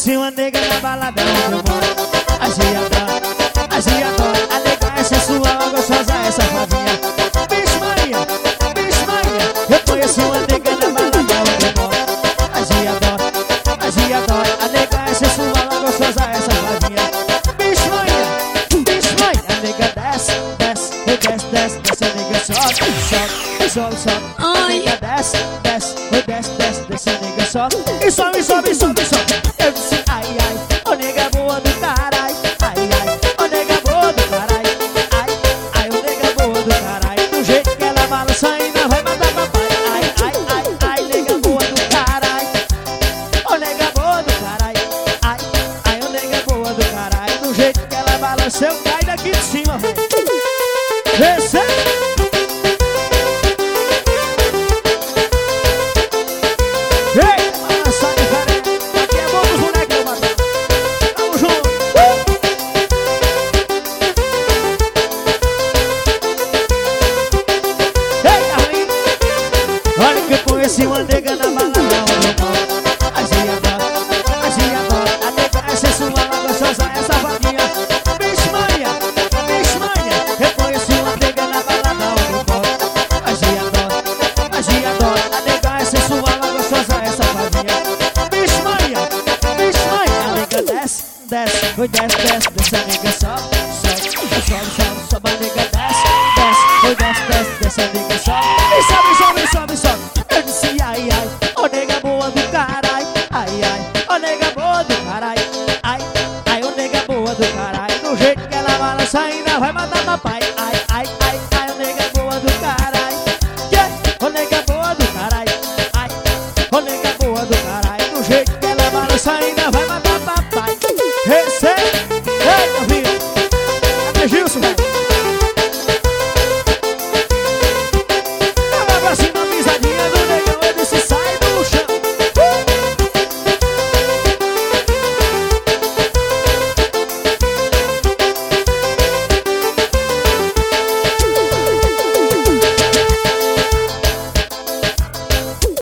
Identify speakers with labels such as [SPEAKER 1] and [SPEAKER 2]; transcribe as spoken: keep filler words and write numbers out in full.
[SPEAKER 1] conheci uma nega na balada onde eu moro. Agiadora, agiadora, a nega é sensual, gostosa, essa flavinha. Bicho Maria, bicho Maria. Eu conheci uma nega na balada onde eu moro. Agiadora, agiadora, a nega é sensual, gostosa, essa flavinha. Bicho Maria, bicho Maria. A nega desce, desce, desce, desce, desce. A nega sobe, sobe, sobe, sobe. A nega desce, desce, desce, desce, desce. A nega sobe e sobe, sobe, sobe, sobe. Eu disse ai, ai, ô nega boa do carai. Ai, ai, ô nega boa do carai. Ai, ai, ô nega boa do carai. Do jeito que ela balança ainda vai matar papai. Ai, ai, ai, ai, nega boa do carai. Ô nega boa do carai. Ai, ai, ô nega boa do carai. Do jeito que ela balança eu caio daqui de cima, velho. Recebe. Conheci uma nega na balada onde eu moro. Agiadora, agiadora, a nega é sensual, gostosa, essa vaguinha. Bicho Maria, bicho Maria. Eu conheci uma nega na balada onde eu moro. Agiadora, agiadora, a nega é sensual, gostosa, essa vaguinha. Bicho Maria, bicho Maria. A nega desce, desce, foi desce, desce, desce. A nega sobe, sobe, sobe, sobe, sobe. A nega desce, desce, foi desce, desce, desce. A nega sobe e sobe, sobe, sobe, sobe. Eu disse ai, ai, ô nega boa do carai. Ai, ai, ô nega boa do carai. Ai, ai, ô nega boa do carai. Do jeito que ela balança ainda vai matar papai. Ai, ai,